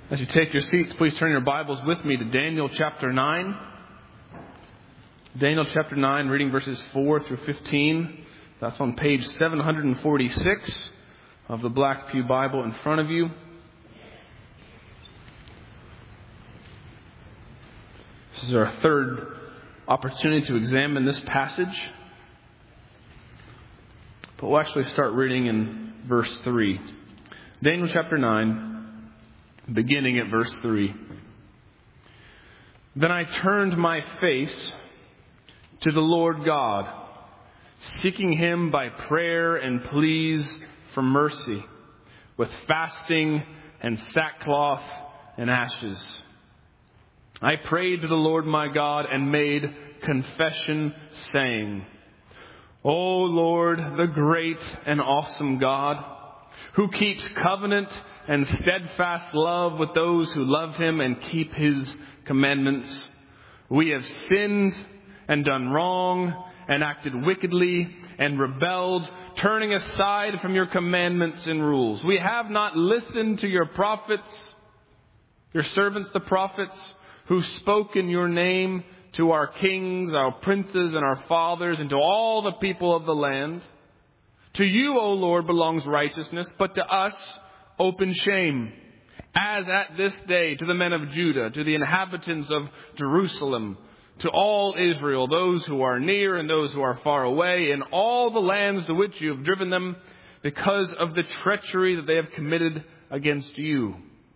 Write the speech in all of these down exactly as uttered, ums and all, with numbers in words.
As you take your seats, please turn your Bibles with me to Daniel chapter nine. Daniel chapter nine, reading verses four through fifteen. That's on page seven forty-six of the Black Pew Bible in front of you. This is our third opportunity to examine this passage. But we'll actually start reading in verse three. Daniel chapter nine. Beginning at verse three. Then I turned my face to the Lord God, seeking Him by prayer and pleas for mercy, with fasting and sackcloth and ashes. I prayed to the Lord my God and made confession, saying, O Lord, the great and awesome God, who keeps covenant and steadfast love with those who love Him and keep His commandments. We have sinned and done wrong and acted wickedly and rebelled, turning aside from your commandments and rules. We have not listened to your prophets, your servants the prophets, who spoke in your name to our kings, our princes, and our fathers, and to all the people of the land. To you, O Lord, belongs righteousness, but to us open shame, as at this day to the men of Judah, to the inhabitants of Jerusalem, to all Israel, those who are near and those who are far away, in all the lands to which you have driven them, because of the treachery that they have committed against you.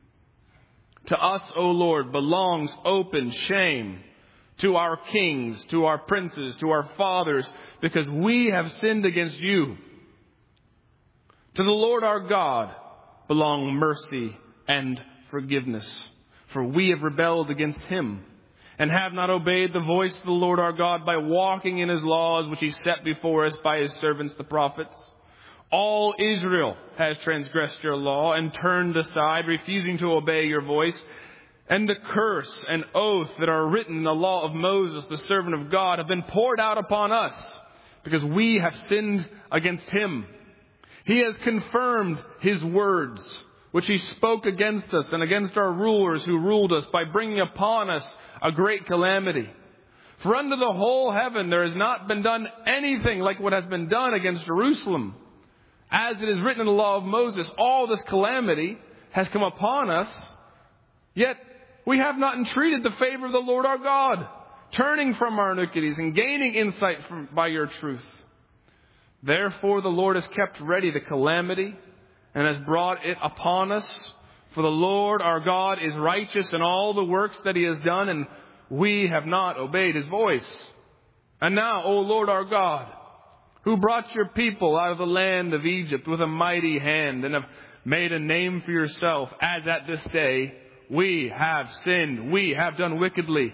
To us, O Lord, belongs open shame, to our kings, to our princes, to our fathers, because we have sinned against you. To the Lord our God belong mercy and forgiveness, for we have rebelled against Him, and have not obeyed the voice of the Lord our God by walking in His laws, which He set before us by His servants the prophets. All Israel has transgressed your law and turned aside, refusing to obey your voice. And the curse and oath that are written in the law of Moses, the servant of God, have been poured out upon us, because we have sinned against Him. He has confirmed His words, which He spoke against us and against our rulers who ruled us, by bringing upon us a great calamity. For under the whole heaven there has not been done anything like what has been done against Jerusalem. As it is written in the law of Moses, all this calamity has come upon us, yet we have not entreated the favor of the Lord our God, turning from our iniquities and gaining insight from, by your truth. Therefore the Lord has kept ready the calamity and has brought it upon us. For the Lord our God is righteous in all the works that He has done, and we have not obeyed His voice. And now, O Lord our God, who brought your people out of the land of Egypt with a mighty hand, and have made a name for yourself, as at this day, we have sinned, we have done wickedly.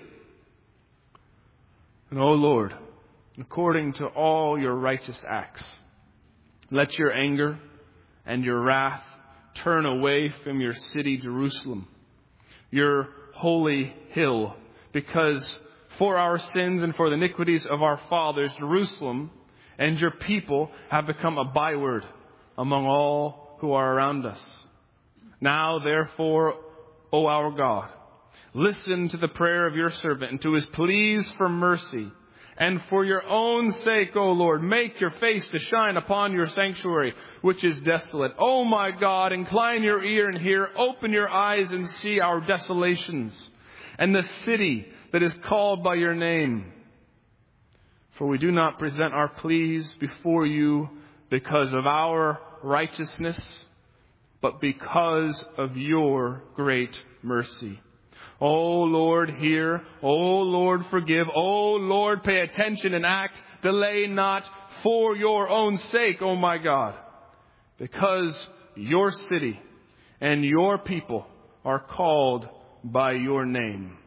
And O Lord, according to all your righteous acts, let your anger and your wrath turn away from your city, Jerusalem, your holy hill, because for our sins and for the iniquities of our fathers, Jerusalem and your people have become a byword among all who are around us. Now, therefore, O our God, listen to the prayer of your servant and to his pleas for mercy. And for your own sake, O Lord, make your face to shine upon your sanctuary, which is desolate. O my God, incline your ear and hear. Open your eyes and see our desolations, and the city that is called by your name. For we do not present our pleas before you because of our righteousness, but because of your great mercy. O Lord, hear. O Lord, forgive. O Lord, pay attention and act. Delay not, for your own sake, O my God, because your city and your people are called by your name.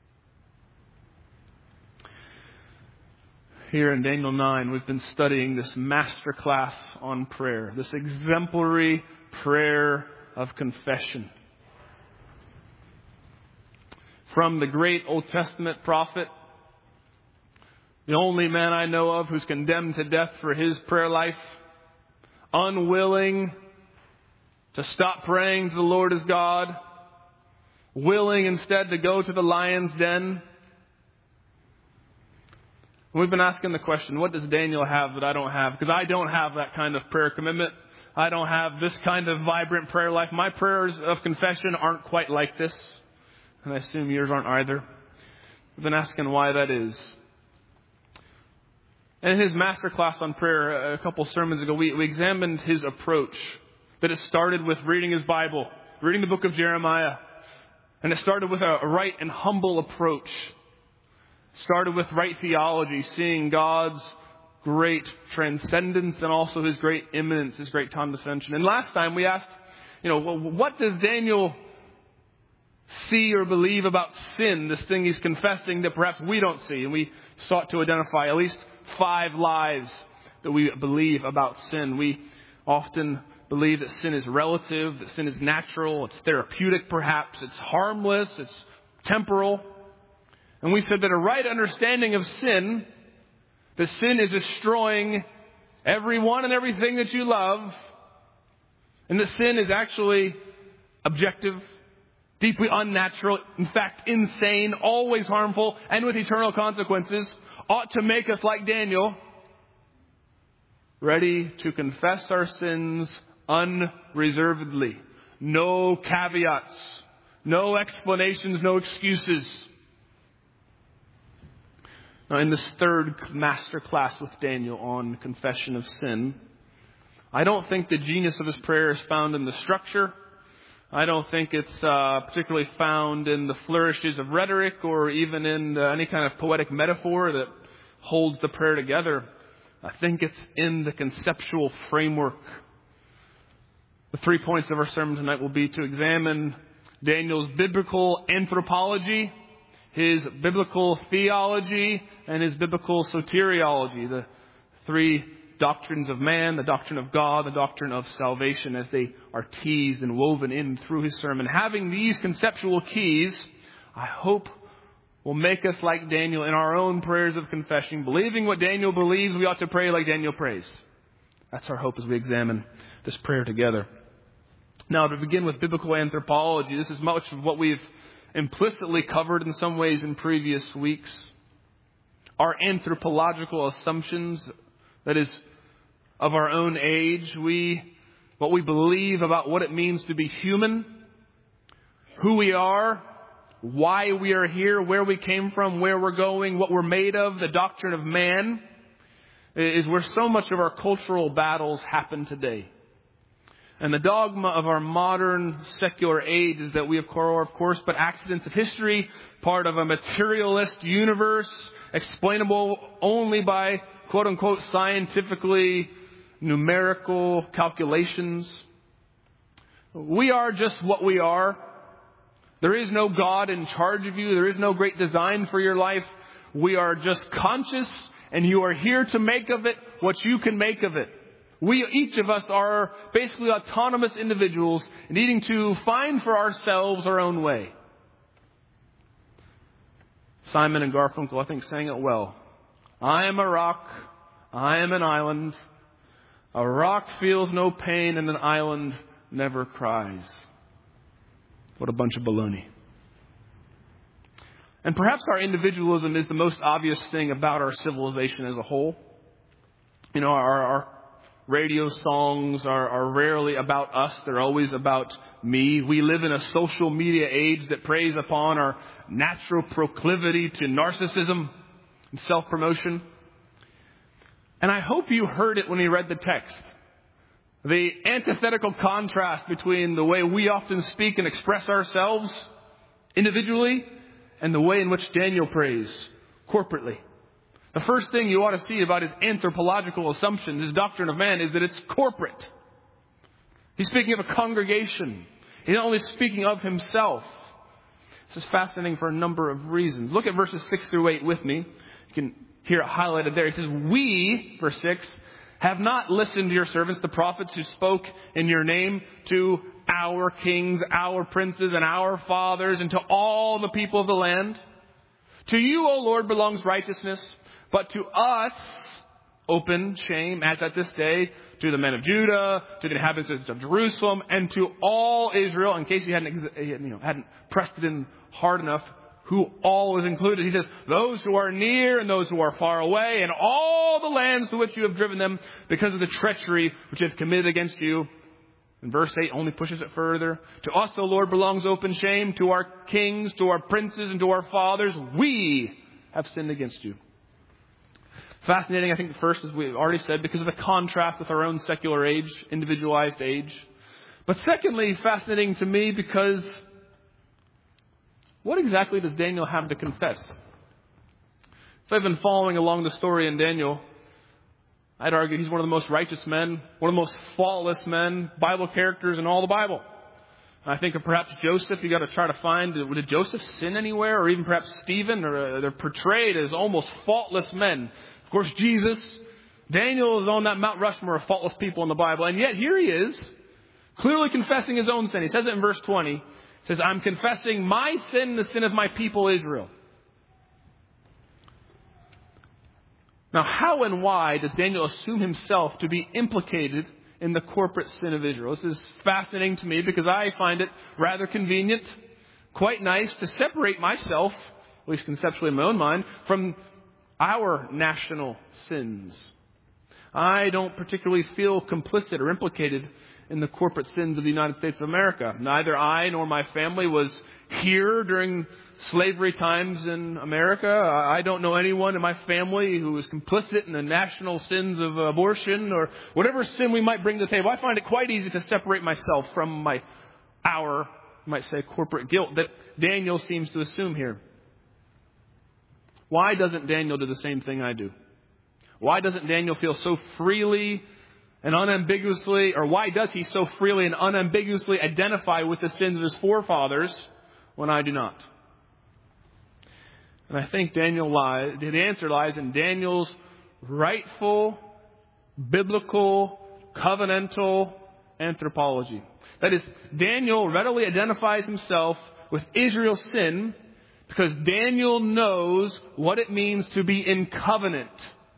Here in Daniel nine, we've been studying this master class on prayer, this exemplary prayer of confession. From the great Old Testament prophet, the only man I know of who's condemned to death for his prayer life, unwilling to stop praying to the Lord his God, willing instead to go to the lion's den. We've been asking the question, what does Daniel have that I don't have? Because I don't have that kind of prayer commitment. I don't have this kind of vibrant prayer life. My prayers of confession aren't quite like this. And I assume yours aren't either. We've been asking why that is. And in his master class on prayer a couple sermons ago, we, we examined his approach. That it started with reading his Bible, reading the book of Jeremiah. And it started with a right and humble approach. Started with right theology, seeing God's great transcendence and also His great immanence, His great condescension. And last time we asked, you know, what does Daniel see or believe about sin, this thing he's confessing that perhaps we don't see? And we sought to identify at least five lies that we believe about sin. We often believe that sin is relative, that sin is natural, it's therapeutic perhaps, it's harmless, it's temporal. And we said that a right understanding of sin, that sin is destroying everyone and everything that you love, and that sin is actually objective, deeply unnatural, in fact insane, always harmful, and with eternal consequences, ought to make us like Daniel, ready to confess our sins unreservedly. No caveats, no explanations, no excuses. Now, in this third master class with Daniel on confession of sin, I don't think the genius of his prayer is found in the structure. I don't think it's uh, particularly found in the flourishes of rhetoric or even in uh, any kind of poetic metaphor that holds the prayer together. I think it's in the conceptual framework. The three points of our sermon tonight will be to examine Daniel's biblical anthropology, his biblical theology, and his biblical soteriology, the three doctrines of man, the doctrine of God, the doctrine of salvation, as they are teased and woven in through his sermon. Having these conceptual keys, I hope, will make us like Daniel in our own prayers of confession, believing what Daniel believes. We ought to pray like Daniel prays. That's our hope as we examine this prayer together. Now, to begin with biblical anthropology, this is much of what we've implicitly covered in some ways in previous weeks. Our anthropological assumptions, that is, of our own age, we, what we believe about what it means to be human, who we are, why we are here, where we came from, where we're going, what we're made of, the doctrine of man, is where so much of our cultural battles happen today. And the dogma of our modern secular age is that we, of course, of course, but accidents of history, part of a materialist universe, explainable only by, quote unquote, scientifically numerical calculations. We are just what we are. There is no God in charge of you. There is no great design for your life. We are just conscious, and you are here to make of it what you can make of it. We, each of us, are basically autonomous individuals needing to find for ourselves our own way. Simon and Garfunkel, I think, sang it well. I am a rock. I am an island. A rock feels no pain and an island never cries. What a bunch of baloney. And perhaps our individualism is the most obvious thing about our civilization as a whole. You know, our, our radio songs are, are rarely about us. They're always about me. We live in a social media age that preys upon our natural proclivity to narcissism and self-promotion. And I hope you heard it when you read the text. The antithetical contrast between the way we often speak and express ourselves individually and the way in which Daniel prays corporately. The first thing you ought to see about his anthropological assumption, his doctrine of man, is that it's corporate. He's speaking of a congregation. He's not only speaking of himself. This is fascinating for a number of reasons. Look at verses six through eight with me. You can hear it highlighted there. He says, we, verse six, have not listened to your servants, the prophets who spoke in your name to our kings, our princes, and our fathers, and to all the people of the land. To you, O Lord, belongs righteousness, but to us open shame, as at this day, to the men of Judah, to the inhabitants of Jerusalem, and to all Israel, in case he hadn't, you know, hadn't pressed it in hard enough, who all is included. He says, those who are near and those who are far away, and all the lands to which you have driven them because of the treachery which they have committed against you. And verse eight only pushes it further. To us, O Lord, belongs open shame, to our kings, to our princes, and to our fathers. We have sinned against you. Fascinating, I think, first, as we've already said, because of the contrast with our own secular age, individualized age. But secondly, fascinating to me because what exactly does Daniel have to confess? If I've been following along the story in Daniel, I'd argue he's one of the most righteous men, one of the most faultless men, Bible characters in all the Bible. I think of perhaps Joseph. You got to try to find, did Joseph sin anywhere? Or even perhaps Stephen? Or they're portrayed as almost faultless men. Of course, Jesus, Daniel is on that Mount Rushmore of faultless people in the Bible. And yet here he is, clearly confessing his own sin. He says it in verse twenty. He says, I'm confessing my sin, the sin of my people Israel. Now, how and why does Daniel assume himself to be implicated in the corporate sin of Israel? This is fascinating to me because I find it rather convenient, quite nice to separate myself, at least conceptually in my own mind, from our national sins. I don't particularly feel complicit or implicated in the corporate sins of the United States of America. Neither I nor my family was here during slavery times in America. I don't know anyone in my family who is complicit in the national sins of abortion or whatever sin we might bring to the table. I find it quite easy to separate myself from my, our, you might say, corporate guilt that Daniel seems to assume here. Why doesn't Daniel do the same thing I do? Why doesn't Daniel feel so freely and unambiguously, or why does he so freely and unambiguously identify with the sins of his forefathers when I do not? And I think Daniel lies, the answer lies in Daniel's rightful, biblical, covenantal anthropology. That is, Daniel readily identifies himself with Israel's sin because Daniel knows what it means to be in covenant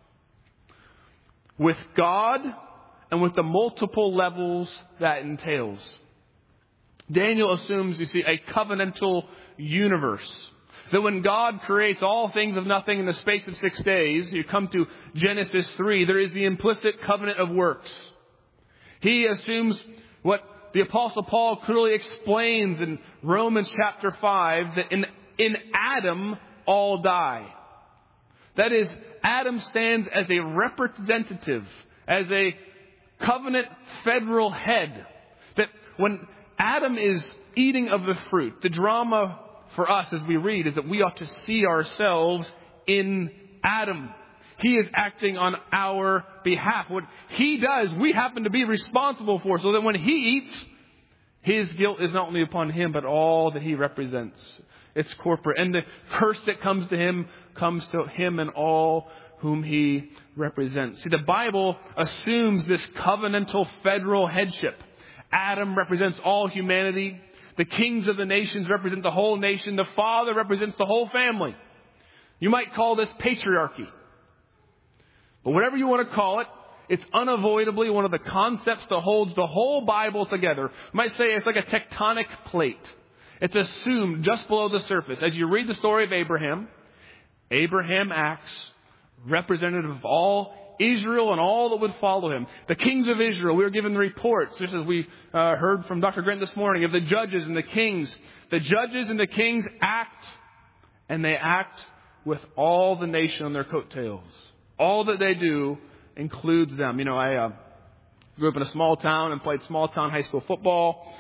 with God and with the multiple levels that entails. Daniel assumes, you see, a covenantal universe. That when God creates all things of nothing in the space of six days, you come to Genesis three, there is the implicit covenant of works. He assumes what the Apostle Paul clearly explains in Romans chapter five, that in, in Adam all die. That is, Adam stands as a representative, as a covenant federal head. That when Adam is eating of the fruit, the drama for us as we read is that we ought to see ourselves in Adam. He is acting on our behalf. What he does, we happen to be responsible for, so that when he eats, his guilt is not only upon him, but all that he represents. It's corporate. And the curse that comes to him comes to him and all whom he represents. See, the Bible assumes this covenantal federal headship. Adam represents all humanity. The kings of the nations represent the whole nation. The father represents the whole family. You might call this patriarchy. But whatever you want to call it, it's unavoidably one of the concepts that holds the whole Bible together. You might say it's like a tectonic plate. It's assumed just below the surface. As you read the story of Abraham, Abraham acts representative of all Israel and all that would follow him. The kings of Israel, we were given the reports, just as we uh, heard from Doctor Grant this morning, of the judges and the kings. The judges and the kings act, and they act with all the nation on their coattails. All that they do includes them. You know, I uh, grew up in a small town and played small town high school football.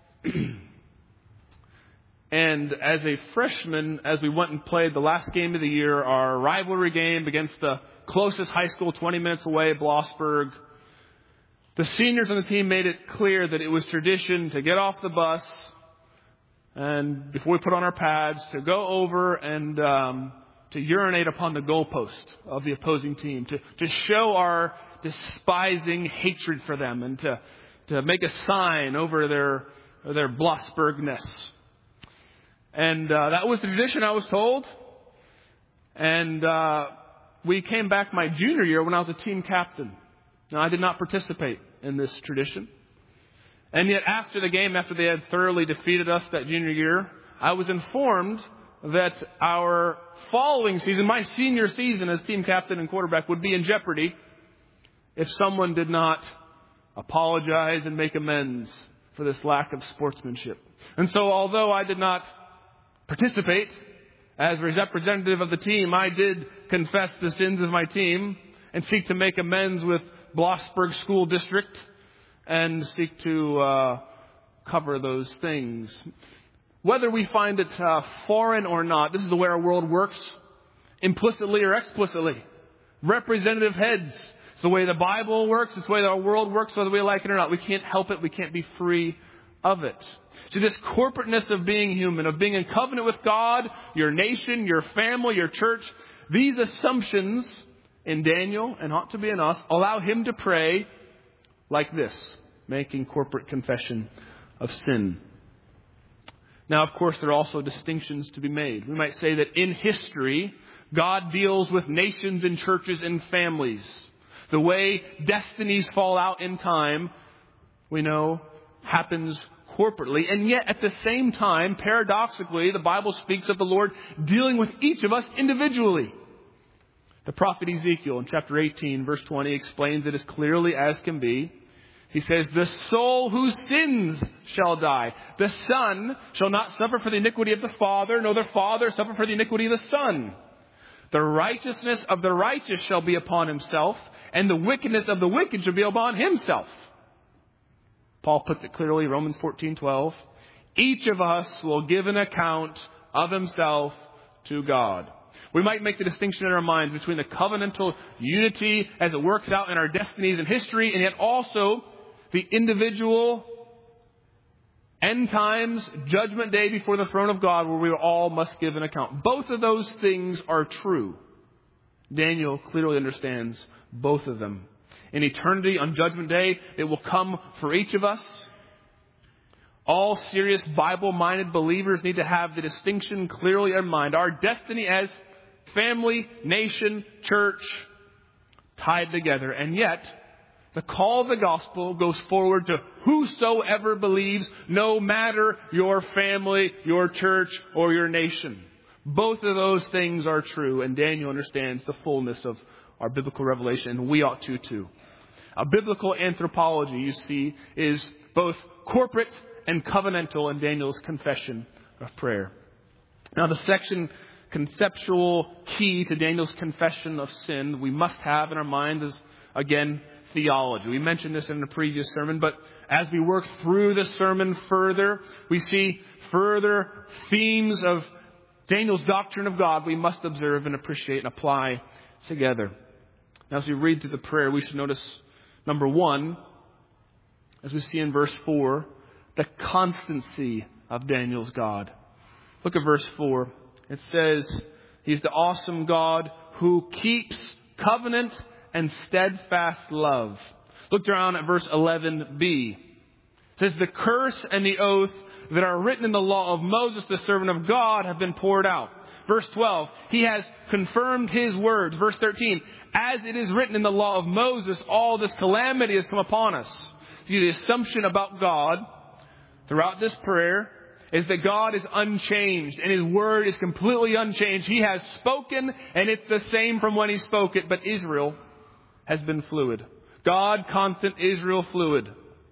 And as a freshman, as we went and played the last game of the year, our rivalry game against the closest high school twenty minutes away, Blossburg, the seniors on the team made it clear that it was tradition to get off the bus and before we put on our pads, to go over and um, to urinate upon the goalpost of the opposing team, to, to show our despising hatred for them and to, to make a sign over their, their Blossburgness. And uh, that was the tradition, I was told. And uh, we came back my junior year when I was a team captain. Now, I did not participate in this tradition. And yet after the game, after they had thoroughly defeated us that junior year, I was informed that our following season, my senior season as team captain and quarterback, would be in jeopardy if someone did not apologize and make amends for this lack of sportsmanship. And so although I did not participate as a representative of the team, I did confess the sins of my team and seek to make amends with Blossburg School District and seek to uh, cover those things. Whether we find it uh, foreign or not, this is the way our world works, implicitly or explicitly. Representative heads. It's the way the Bible works. It's the way our world works, whether we like it or not. We can't help it. We can't be free of it. So this corporateness of being human, of being in covenant with God, your nation, your family, your church, these assumptions in Daniel, and ought to be in us, allow him to pray like this, making corporate confession of sin. Now, of course, there are also distinctions to be made. We might say that in history, God deals with nations and churches and families. The way destinies fall out in time, we know, happens corporately. And yet, at the same time, paradoxically, the Bible speaks of the Lord dealing with each of us individually. The prophet Ezekiel in chapter eighteen, verse twenty, explains it as clearly as can be. He says, the soul who sins shall die. The son shall not suffer for the iniquity of the father, nor the father suffer for the iniquity of the son. The righteousness of the righteous shall be upon himself, and the wickedness of the wicked shall be upon himself. Paul puts it clearly, Romans fourteen twelve. Each of us will give an account of himself to God. We might make the distinction in our minds between the covenantal unity as it works out in our destinies and history, and yet also the individual end times judgment day before the throne of God, where we all must give an account. Both of those things are true. Daniel clearly understands both of them. In eternity, on judgment day, it will come for each of us. All serious Bible-minded believers need to have the distinction clearly in mind. Our destiny as family, nation, church, tied together. And yet, the call of the gospel goes forward to whosoever believes, no matter your family, your church, or your nation. Both of those things are true, and Daniel understands the fullness of our biblical revelation, and we ought to too. A biblical anthropology, you see, is both corporate and covenantal in Daniel's confession of prayer. Now, the section conceptual key to Daniel's confession of sin we must have in our mind is, again, theology. We mentioned this in the previous sermon, but as we work through the sermon further, we see further themes of Daniel's doctrine of God we must observe and appreciate and apply together. Now, as we read through the prayer, we should notice, number one, as we see in verse four, the constancy of Daniel's God. Look at verse four. It says, He's the awesome God who keeps covenant and steadfast love. Look down at verse eleven b. It says, the curse and the oath that are written in the law of Moses, the servant of God, have been poured out. Verse twelve, He has confirmed His words. Verse thirteen, as it is written in the law of Moses, all this calamity has come upon us. See, the assumption about God throughout this prayer is that God is unchanged and His word is completely unchanged. He has spoken and it's the same from when He spoke it, but Israel has been fluid. God constant, Israel fluid.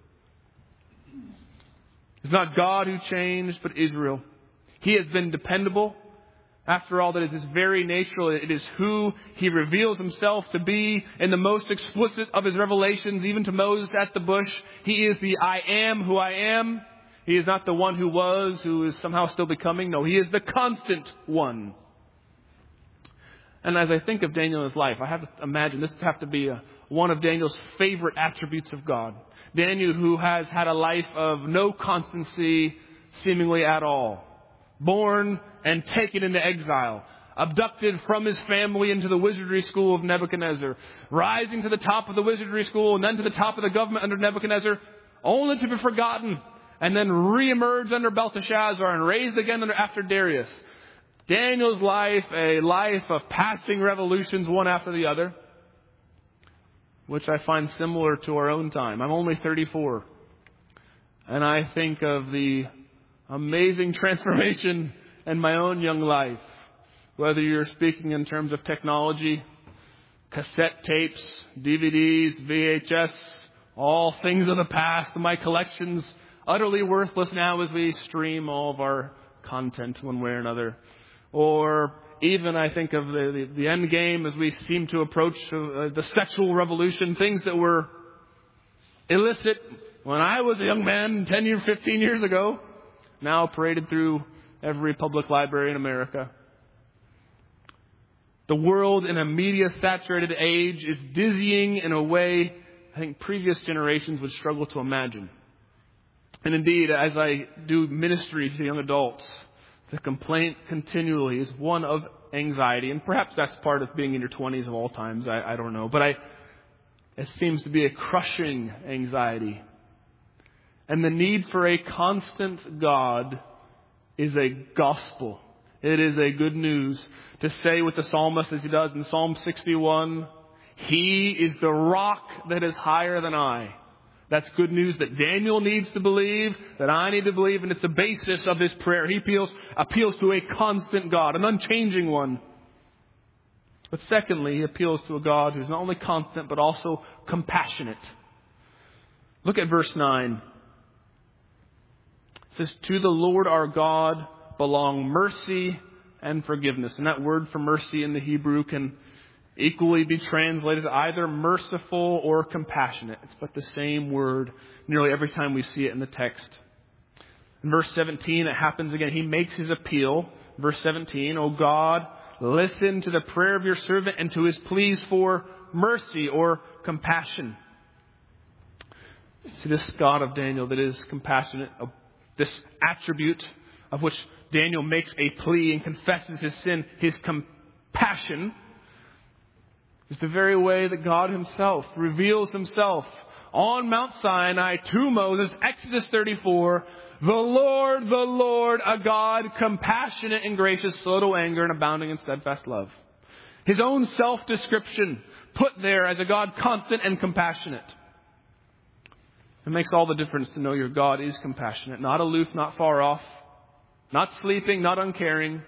It's not God who changed, but Israel. He has been dependable. After all, that is His very nature. It is who He reveals Himself to be in the most explicit of His revelations, even to Moses at the bush. He is the I am who I am. He is not the one who was, who is somehow still becoming. No, He is the constant one. And as I think of Daniel in his life, I have to imagine this would have to be a, one of Daniel's favorite attributes of God. Daniel, who has had a life of no constancy seemingly at all. Born and taken into exile. Abducted from his family into the wizardry school of Nebuchadnezzar. Rising to the top of the wizardry school and then to the top of the government under Nebuchadnezzar. Only to be forgotten. And then re-emerge under Belteshazzar and raised again under, after Darius. Daniel's life, a life of passing revolutions one after the other, which I find similar to our own time. I'm only thirty-four. And I think of the amazing transformation in my own young life. Whether you're speaking in terms of technology, cassette tapes, D V Ds, V H S, all things of the past. My collections utterly worthless now as we stream all of our content one way or another. Or even I think of the, the, the end game as we seem to approach uh, the sexual revolution, things that were illicit when I was a young man ten years, fifteen years ago, now paraded through every public library in America. The world in a media-saturated age is dizzying in a way I think previous generations would struggle to imagine. And indeed, as I do ministry to young adults, the complaint continually is one of anxiety. And perhaps that's part of being in your twenties of all times. I, I don't know. But I, it seems to be a crushing anxiety. And the need for a constant God is a gospel. It is a good news to say with the psalmist, as he does in Psalm sixty-one, He is the rock that is higher than I. That's good news that Daniel needs to believe, that I need to believe, and it's the basis of his prayer. He appeals, appeals to a constant God, an unchanging one. But secondly, he appeals to a God who's not only constant, but also compassionate. Look at verse nine. It says, to the Lord our God belong mercy and forgiveness. And that word for mercy in the Hebrew can equally be translated either merciful or compassionate. It's but the same word nearly every time we see it in the text. In verse seventeen, it happens again. He makes his appeal. Verse seventeen, O God, listen to the prayer of your servant and to his pleas for mercy or compassion. See, this God of Daniel that is compassionate, this attribute of which Daniel makes a plea and confesses his sin, his compassion, is the very way that God himself reveals himself on Mount Sinai to Moses. Exodus thirty-four, the Lord, the Lord, a God compassionate and gracious, slow to anger and abounding in steadfast love. His own self-description put there as a God constant and compassionate. It makes all the difference to know your God is compassionate, not aloof, not far off, not sleeping, not uncaring.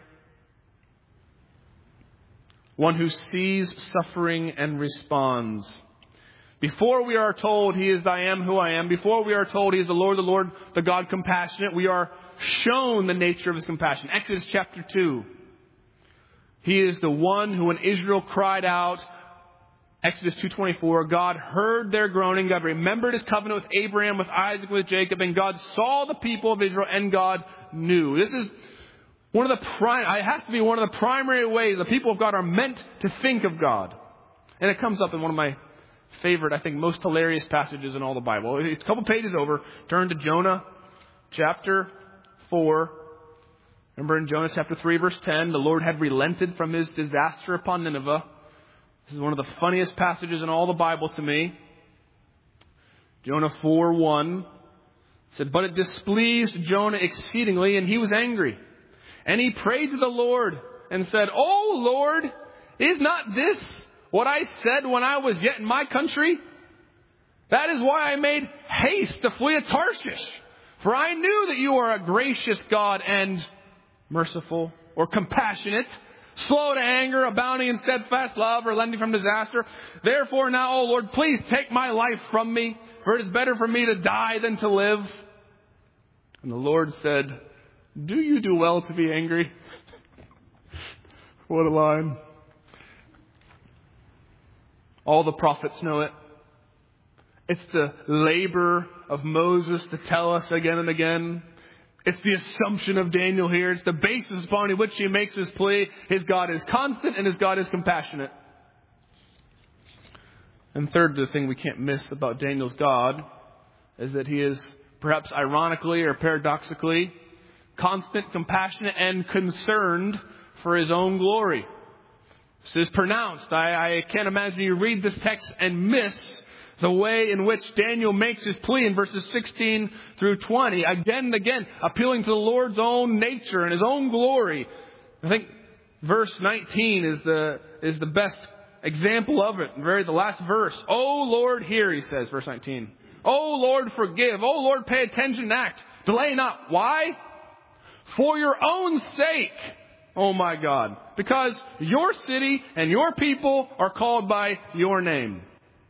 One who sees suffering and responds. Before we are told He is I am who I am, before we are told He is the Lord, the Lord, the God compassionate, we are shown the nature of His compassion. Exodus chapter two. He is the one who, when Israel cried out, Exodus two twenty-four, God heard their groaning. God remembered His covenant with Abraham, with Isaac, with Jacob, and God saw the people of Israel, and God knew. This is one of the prime. It has to be one of the primary ways the people of God are meant to think of God, and it comes up in one of my favorite, I think, most hilarious passages in all the Bible. It's a couple pages over. Turn to Jonah, chapter four. Remember in Jonah chapter three, verse ten, the Lord had relented from His disaster upon Nineveh. This is one of the funniest passages in all the Bible to me. Jonah four one said, but it displeased Jonah exceedingly, and he was angry. And he prayed to the Lord and said, O Lord, is not this what I said when I was yet in my country? That is why I made haste to flee to Tarshish. For I knew that you are a gracious God and merciful or compassionate, slow to anger, abounding in steadfast love, relenting from disaster. Therefore now, O Lord, please take my life from me, for it is better for me to die than to live. And the Lord said, do you do well to be angry? What a line. All the prophets know it. It's the labor of Moses to tell us again and again. It's the assumption of Daniel here. It's the basis upon which he makes his plea. His God is constant and his God is compassionate. And third, the thing we can't miss about Daniel's God is that he is, perhaps ironically or paradoxically, constant, compassionate, and concerned for his own glory. This is pronounced. I, I can't imagine you read this text and miss the way in which Daniel makes his plea in verses sixteen through twenty, again and again, appealing to the Lord's own nature and His own glory. I think verse nineteen is the is the best example of it. Very the last verse. Oh Lord, hear, he says, verse nineteen. Oh Lord, forgive. Oh Lord, pay attention and act. Delay not. Why? For your own sake. Oh my God. Because your city and your people are called by your name.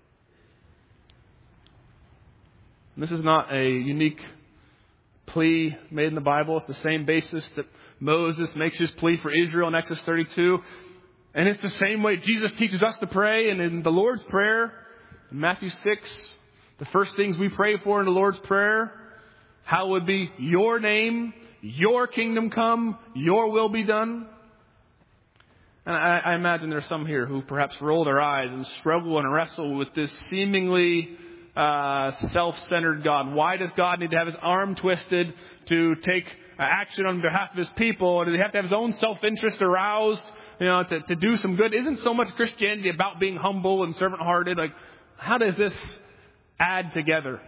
And this is not a unique plea made in the Bible. It's the same basis that Moses makes his plea for Israel in Exodus thirty-two. And it's the same way Jesus teaches us to pray. And in the Lord's Prayer, in Matthew six, the first things we pray for in the Lord's Prayer, how would be your name, your kingdom come, your will be done. And I, I imagine there are some here who perhaps roll their eyes and struggle and wrestle with this seemingly uh, self-centered God. Why does God need to have his arm twisted to take action on behalf of his people? Or does he have to have his own self-interest aroused, you know, to, to do some good? Isn't so much Christianity about being humble and servant-hearted? Like, how does this add together?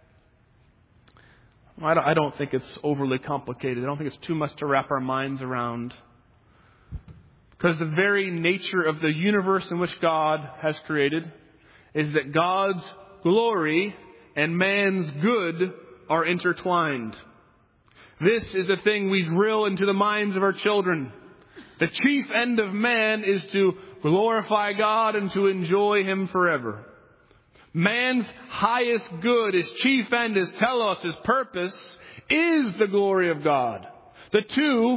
I don't, I don't think it's overly complicated. I don't think it's too much to wrap our minds around. Because the very nature of the universe in which God has created is that God's glory and man's good are intertwined. This is the thing we drill into the minds of our children. The chief end of man is to glorify God and to enjoy him forever. Man's highest good, his chief end, his telos, his purpose, is the glory of God. The two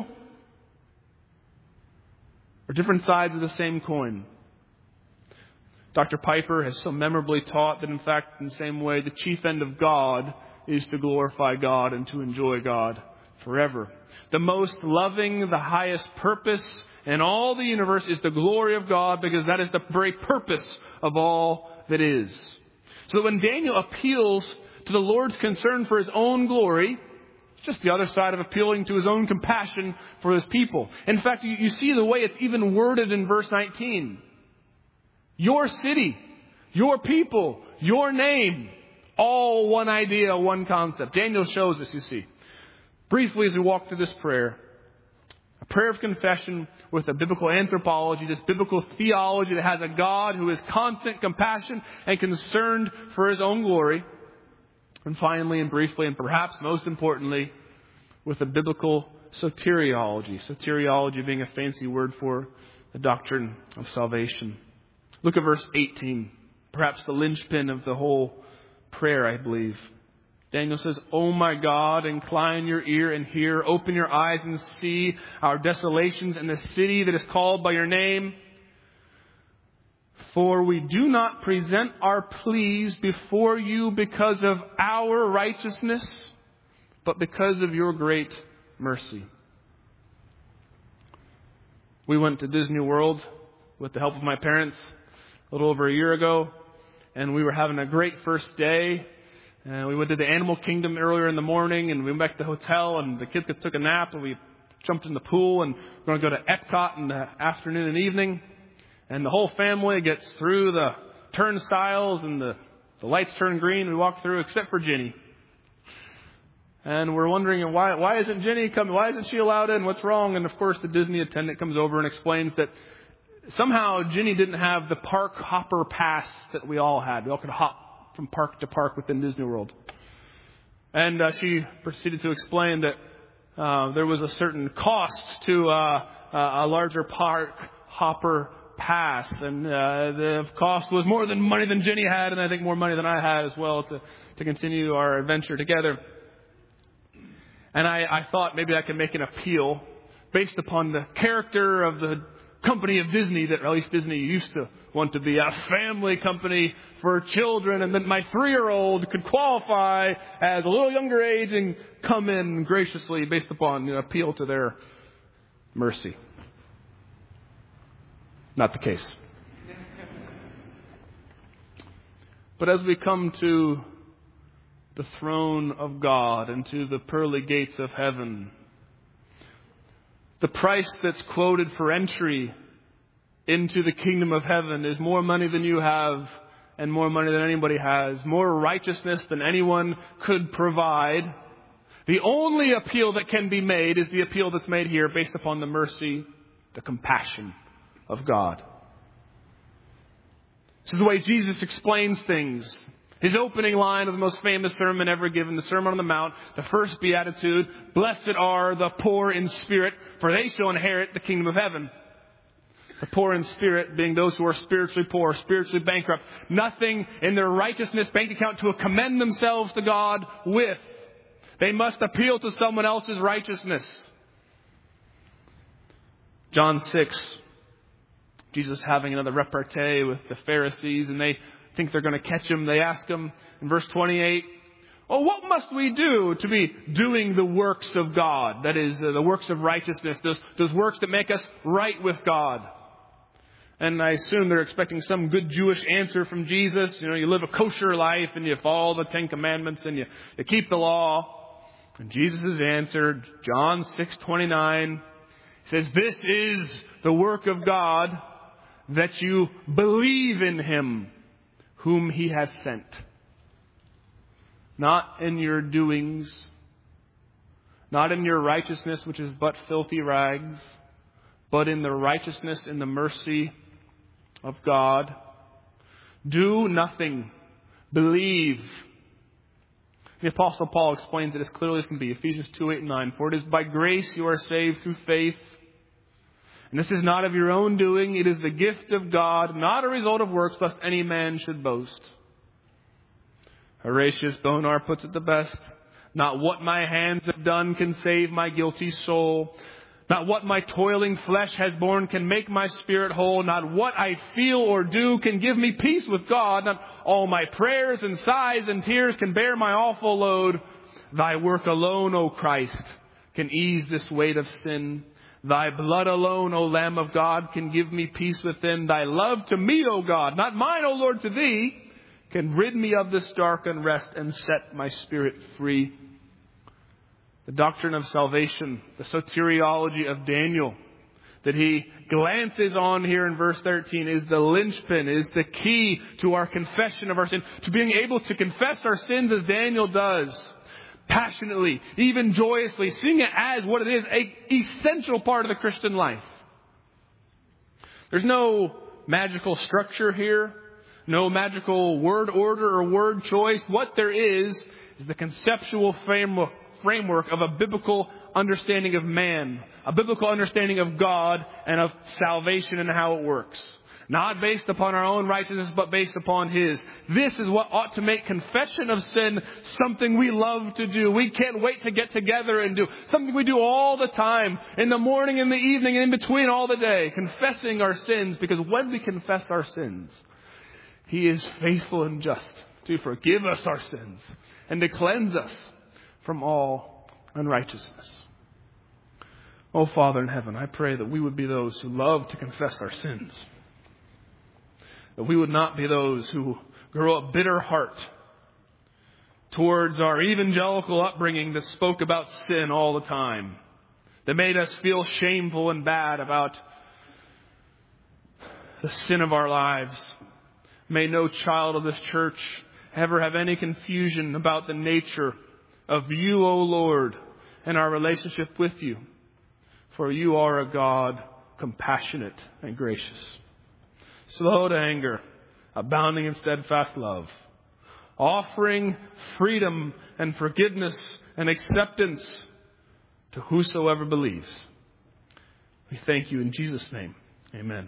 are different sides of the same coin. Doctor Piper has so memorably taught that, in fact, in the same way, the chief end of God is to glorify God and to enjoy God forever. The most loving, the highest purpose in all the universe is the glory of God, because that is the very purpose of all that is. So that when Daniel appeals to the Lord's concern for his own glory, it's just the other side of appealing to his own compassion for his people. In fact, you, you see the way it's even worded in verse nineteen. Your city, your people, your name, all one idea, one concept. Daniel shows us, you see. Briefly, as we walk through this prayer, a prayer of confession with a biblical anthropology, this biblical theology that has a God who is constant compassion and concerned for his own glory. And finally and briefly and perhaps most importantly, with a biblical soteriology. Soteriology being a fancy word for the doctrine of salvation. Look at verse eighteen, perhaps the linchpin of the whole prayer, I believe. Daniel says, "O my God, incline your ear and hear. Open your eyes and see our desolations in the city that is called by your name. For we do not present our pleas before you because of our righteousness, but because of your great mercy." We went to Disney World with the help of my parents a little over a year ago, and we were having a great first day. And we went to the Animal Kingdom earlier in the morning, and we went back to the hotel, and the kids took a nap, and we jumped in the pool, and we're going to go to Epcot in the afternoon and evening. And the whole family gets through the turnstiles, and the, the lights turn green. We walk through, except for Ginny. And we're wondering, why why isn't Ginny coming? Why isn't she allowed in? What's wrong? And of course, the Disney attendant comes over and explains that somehow Ginny didn't have the park hopper pass that we all had. We all could hop from park to park within Disney World. And uh, she proceeded to explain that uh, there was a certain cost to uh, uh, a larger park hopper pass. And uh, the cost was more than money than Ginny had, and I think more money than I had as well to, to continue our adventure together. And I, I thought maybe I could make an appeal based upon the character of the company of Disney, that at least Disney used to want to be a family company for children, and that my three-year-old could qualify as a little younger age and come in graciously based upon, you know, appeal to their mercy. Not the case. But as we come to the throne of God and to the pearly gates of heaven, the price that's quoted for entry into the kingdom of heaven is more money than you have and more money than anybody has, more righteousness than anyone could provide, The only appeal that can be made is the appeal that's made here based upon the mercy, the compassion of God. This is the way Jesus explains things. His opening line of the most famous sermon ever given, the Sermon on the Mount, the first beatitude, "Blessed are the poor in spirit, for they shall inherit the kingdom of heaven." The poor in spirit being those who are spiritually poor, spiritually bankrupt. Nothing in their righteousness bank account to commend themselves to God with. They must appeal to someone else's righteousness. John six, Jesus having another repartee with the Pharisees, and they think they're going to catch him. They ask him in verse twenty-eight, "Oh, what must we do to be doing the works of God?" That is, uh, the works of righteousness, those, those works that make us right with God. And I assume they're expecting some good Jewish answer from Jesus. You know, you live a kosher life and you follow the Ten Commandments and you, you keep the law. And Jesus has answered, John six twenty-nine, says, "This is the work of God, that you believe in Him whom He has sent." Not in your doings, not in your righteousness, which is but filthy rags, but in the righteousness and the mercy of God. Do nothing. Believe. The Apostle Paul explains it as clearly as can be. Ephesians two, eight, and nine. "For it is by grace you are saved through faith. And this is not of your own doing. It is the gift of God, not a result of works, lest any man should boast." Horatius Bonar puts it the best. "Not what my hands have done can save my guilty soul. Not what my toiling flesh has borne can make my spirit whole. Not what I feel or do can give me peace with God. Not all my prayers and sighs and tears can bear my awful load. Thy work alone, O Christ, can ease this weight of sin. Thy blood alone, O Lamb of God, can give me peace within. Thy love to me, O God, not mine, O Lord, to Thee, can rid me of this dark unrest and set my spirit free." The doctrine of salvation, the soteriology of Daniel that he glances on here in verse thirteen is the linchpin, is the key to our confession of our sin, to being able to confess our sins as Daniel does, passionately, even joyously, seeing it as what it is, an essential part of the Christian life. There's no magical structure here, no magical word order or word choice. What there is is the conceptual framework framework of a biblical understanding of man, a biblical understanding of God and of salvation and how it works. Not based upon our own righteousness, but based upon His. This is what ought to make confession of sin something we love to do. We can't wait to get together and do something we do all the time, in the morning, in the evening, and in between all the day, confessing our sins. Because when we confess our sins, He is faithful and just to forgive us our sins and to cleanse us from all unrighteousness. Oh, Father in heaven, I pray that we would be those who love to confess our sins. That we would not be those who grow a bitter heart towards our evangelical upbringing that spoke about sin all the time. That made us feel shameful and bad about the sin of our lives. May no child of this church ever have any confusion about the nature of You, O Lord, and our relationship with You. For You are a God compassionate and gracious, slow to anger, abounding in steadfast love, offering freedom and forgiveness and acceptance to whosoever believes. We thank You in Jesus' name. Amen.